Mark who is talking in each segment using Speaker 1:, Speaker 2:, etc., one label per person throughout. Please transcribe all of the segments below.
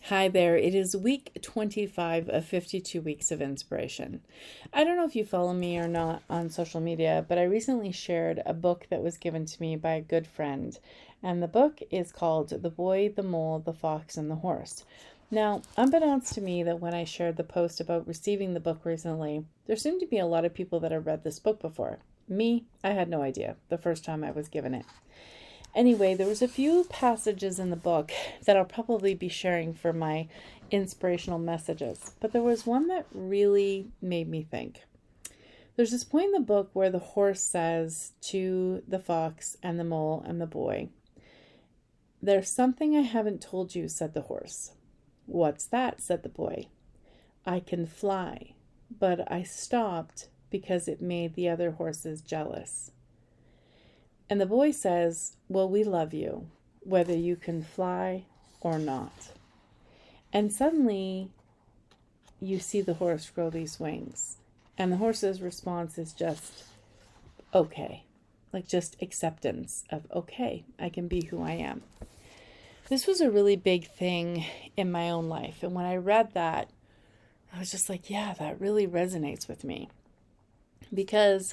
Speaker 1: Hi there. It is week 25 of 52 weeks of inspiration. I don't know if you follow me or not on social media, but I recently shared a book that was given to me by a good friend. And the book is called The Boy, the Mole, the Fox, and the Horse. Now, unbeknownst to me, that when I shared the post about receiving the book recently, there seemed to be a lot of people that had read this book before. Me, I had no idea the first time I was given it. Anyway, there was a few passages in the book that I'll probably be sharing for my inspirational messages, but there was one that really made me think. There's this point in the book where the horse says to the fox and the mole and the boy, "There's something I haven't told you," said the horse. "What's that?" said the boy. "I can fly, but I stopped because it made the other horses jealous." And the boy says, "Well, we love you, whether you can fly or not." And suddenly you see the horse grow these wings. And the horse's response is just, okay. Like just acceptance of, okay, I can be who I am. This was a really big thing in my own life. And when I read that, I was just like, yeah, that really resonates with me. Because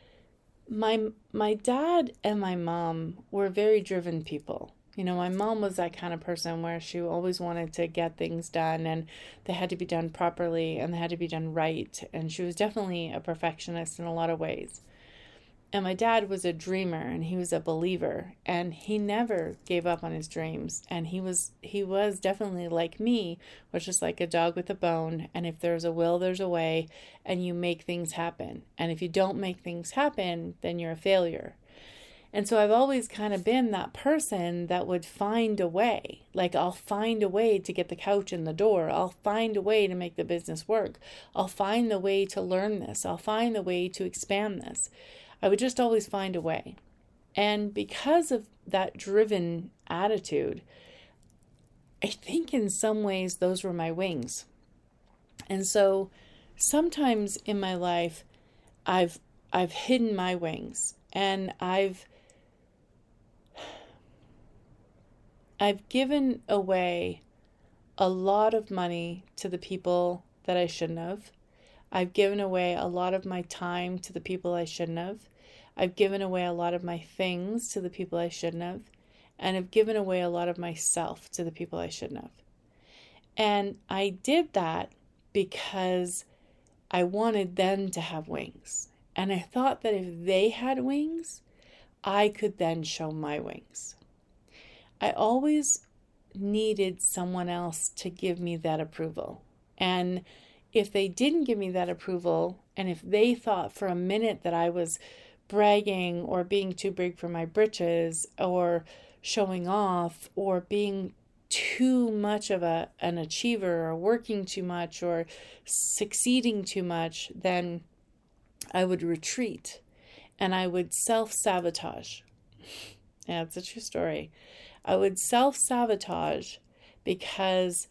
Speaker 1: my dad and my mom were very driven people. You know, my mom was that kind of person where she always wanted to get things done, and they had to be done properly and they had to be done right. And she was definitely a perfectionist in a lot of ways. And my dad was a dreamer and he was a believer, and he never gave up on his dreams. And he was definitely like me, which is like a dog with a bone. And if there's a will, there's a way, and you make things happen. And if you don't make things happen, then you're a failure. And so I've always kind of been that person that would find a way. Like, I'll find a way to get the couch in the door. I'll find a way to make the business work. I'll find the way to learn this. I'll find the way to expand this. I would just always find a way. And because of that driven attitude, I think in some ways those were my wings. And so sometimes in my life, I've hidden my wings, and I've given away a lot of money to the people that I shouldn't have. I've given away a lot of my time to the people I shouldn't have. I've given away a lot of my things to the people I shouldn't have. And I've given away a lot of myself to the people I shouldn't have. And I did that because I wanted them to have wings. And I thought that if they had wings, I could then show my wings. I always needed someone else to give me that approval. And if they didn't give me that approval, and if they thought for a minute that I was bragging or being too big for my britches or showing off or being too much of an achiever or working too much or succeeding too much, then I would retreat and I would self-sabotage. Yeah, it's a true story. I would self-sabotage because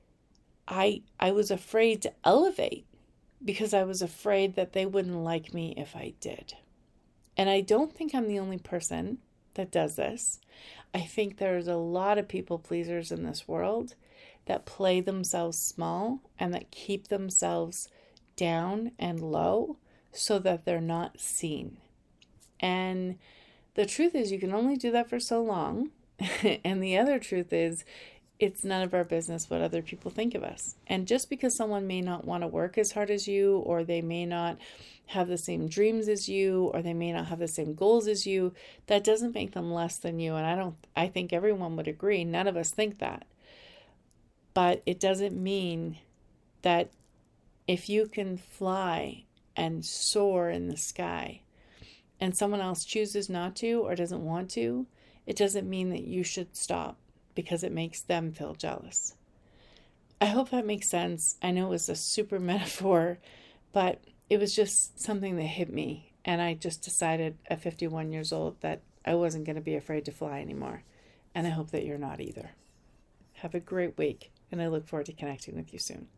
Speaker 1: I was afraid to elevate, because I was afraid that they wouldn't like me if I did. And I don't think I'm the only person that does this. I think there's a lot of people pleasers in this world that play themselves small and that keep themselves down and low so that they're not seen. And the truth is, you can only do that for so long. And the other truth is, it's none of our business what other people think of us. And just because someone may not want to work as hard as you, or they may not have the same dreams as you, or they may not have the same goals as you, that doesn't make them less than you. And I think everyone would agree. None of us think that. But it doesn't mean that if you can fly and soar in the sky and someone else chooses not to or doesn't want to, it doesn't mean that you should stop because it makes them feel jealous. I hope that makes sense. I know it was a super metaphor, but it was just something that hit me. And I just decided at 51 years old that I wasn't going to be afraid to fly anymore. And I hope that you're not either. Have a great week, and I look forward to connecting with you soon.